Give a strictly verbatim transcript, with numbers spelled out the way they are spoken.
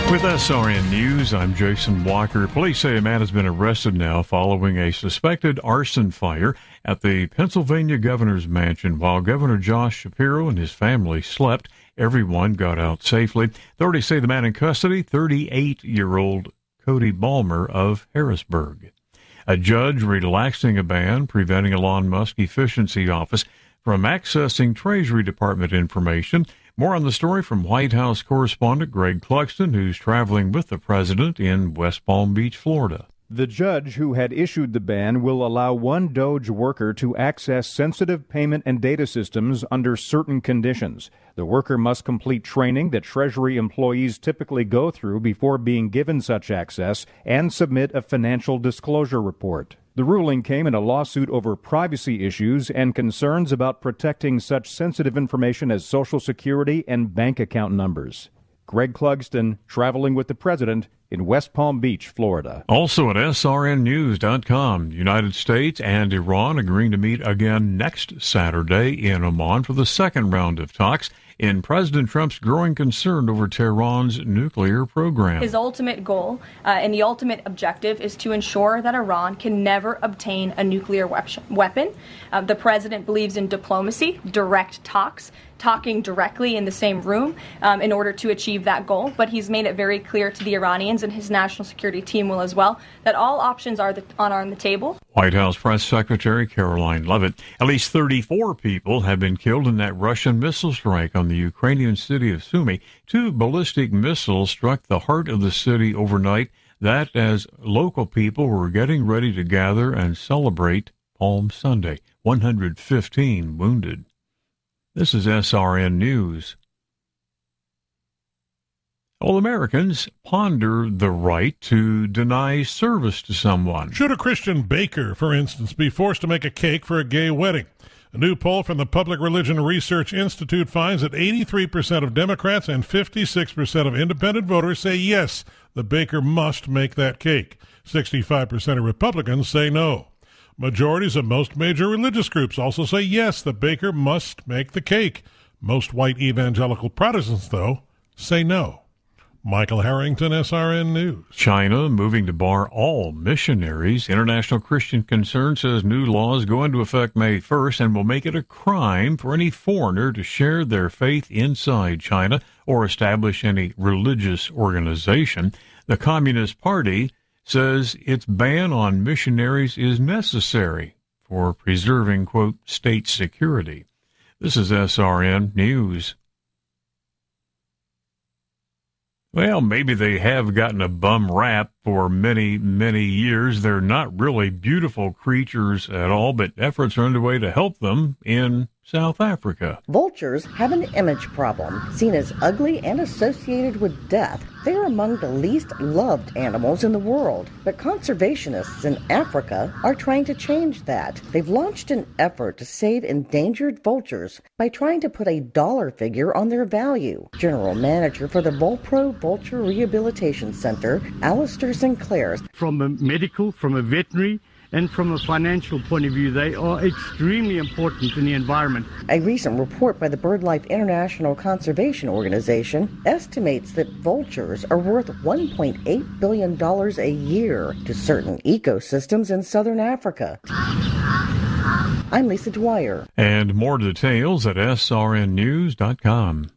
With S R N News, I'm Jason Walker. Police say a man has been arrested now following a suspected arson fire at the Pennsylvania governor's mansion. While Governor Josh Shapiro and his family slept, everyone got out safely. Authorities say the man in custody, thirty-eight-year-old Cody Balmer of Harrisburg. A judge relaxing a ban preventing Elon Musk Efficiency Office from accessing Treasury Department information. More on the story from White House correspondent Greg Clugston, who's traveling with the president in West Palm Beach, Florida. The judge who had issued the ban will allow one DOGE worker to access sensitive payment and data systems under certain conditions. The worker must complete training that Treasury employees typically go through before being given such access and submit a financial disclosure report. The ruling came in a lawsuit over privacy issues and concerns about protecting such sensitive information as Social Security and bank account numbers. Greg Clugston, traveling with the president in West Palm Beach, Florida. Also at S R N news dot com, United States and Iran agreeing to meet again next Saturday in Oman for the second round of talks in President Trump's growing concern over Tehran's nuclear program. His ultimate goal uh, and the ultimate objective is to ensure that Iran can never obtain a nuclear weapon. Uh, the president believes in diplomacy, direct talks, talking directly in the same room um, in order to achieve that goal. But he's made it very clear to the Iranians, and his national security team will as well, that all options are, the, on, are on the table. White House Press Secretary Caroline Leavitt. At least thirty-four people have been killed in that Russian missile strike on the Ukrainian city of Sumy. Two ballistic missiles struck the heart of the city overnight. That as local people were getting ready to gather and celebrate Palm Sunday. one hundred fifteen wounded. This is S R N News. All Americans ponder the right to deny service to someone. Should a Christian baker, for instance, be forced to make a cake for a gay wedding? A new poll from the Public Religion Research Institute finds that eighty-three percent of Democrats and fifty-six percent of independent voters say yes, the baker must make that cake. sixty-five percent of Republicans say no. Majorities of most major religious groups also say yes, the baker must make the cake. Most white evangelical Protestants, though, say no. Michael Harrington, S R N News. China moving to bar all missionaries. International Christian Concern says new laws go into effect May first and will make it a crime for any foreigner to share their faith inside China or establish any religious organization. The Communist Party says its ban on missionaries is necessary for preserving, quote, state security. This is S R N News. Well, maybe they have gotten a bum rap for many, many years. They're not really beautiful creatures at all, but efforts are underway to help them in South Africa. Vultures have an image problem. Seen as ugly and associated with death, they are among the least loved animals in the world. But conservationists in Africa are trying to change that. They've launched an effort to save endangered vultures by trying to put a dollar figure on their value. General Manager for the Volpro Vulture Rehabilitation Center, Alistair Sinclair. From a medical, from a veterinary, and from a financial point of view, they are extremely important in the environment. A recent report by the BirdLife International Conservation Organization estimates that vultures are worth one point eight billion dollars a year to certain ecosystems in southern Africa. I'm Lisa Dwyer. And more details at S R N news dot com.